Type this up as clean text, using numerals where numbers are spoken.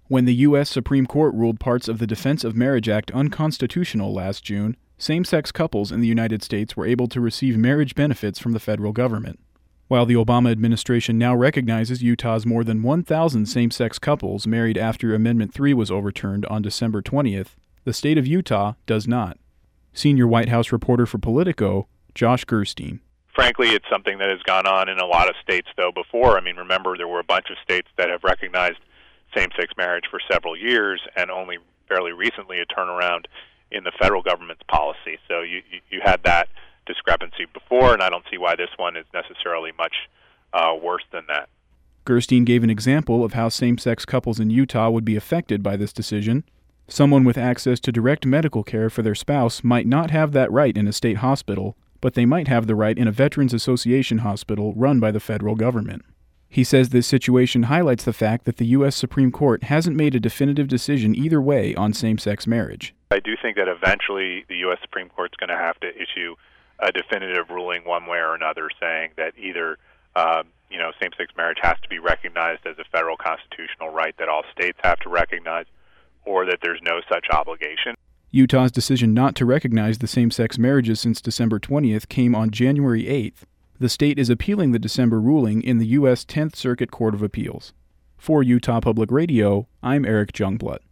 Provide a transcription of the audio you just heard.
When the U.S. Supreme Court ruled parts of the Defense of Marriage Act unconstitutional last June, same-sex couples in the United States were able to receive marriage benefits from the federal government. While the Obama administration now recognizes Utah's more than 1,000 same-sex couples married after Amendment 3 was overturned on December 20th, the state of Utah does not. Senior White House reporter for Politico, Josh Gerstein. Frankly, it's something that has gone on in a lot of states, though, before. I mean, remember, there were a bunch of states that have recognized same-sex marriage for several years, and only fairly recently a turnaround in the federal government's policy. So you had that discrepancy before, and I don't see why this one is necessarily much worse than that. Gerstein gave an example of how same-sex couples in Utah would be affected by this decision. Someone with access to direct medical care for their spouse might not have that right in a state hospital, but they might have the right in a Veterans Association hospital run by the federal government. He says this situation highlights the fact that the U.S. Supreme Court hasn't made a definitive decision either way on same-sex marriage. I do think that eventually the U.S. Supreme Court's going to have to issue a definitive ruling one way or another saying that either same-sex marriage has to be recognized as a federal constitutional right that all states have to recognize, or that there's no such obligation. Utah's decision not to recognize the same-sex marriages since December 20th came on January 8th. The state is appealing the December ruling in the U.S. 10th Circuit Court of Appeals. For Utah Public Radio, I'm Eric Jungblut.